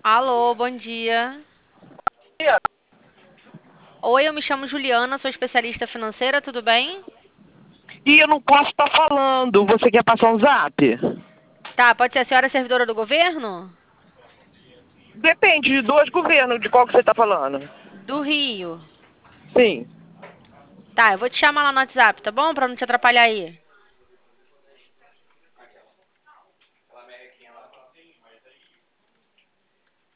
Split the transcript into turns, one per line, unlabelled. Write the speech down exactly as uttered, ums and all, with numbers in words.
Alô, bom dia. Oi, eu me chamo Juliana, sou especialista financeira, tudo bem?
E eu não posso estar falando. Você quer passar um zap?
Tá, pode ser a senhora servidora do governo?
Depende de dois governos, de qual que você está falando.
Do Rio.
Sim.
Tá, eu vou te chamar lá no WhatsApp, tá bom? Pra não te atrapalhar aí.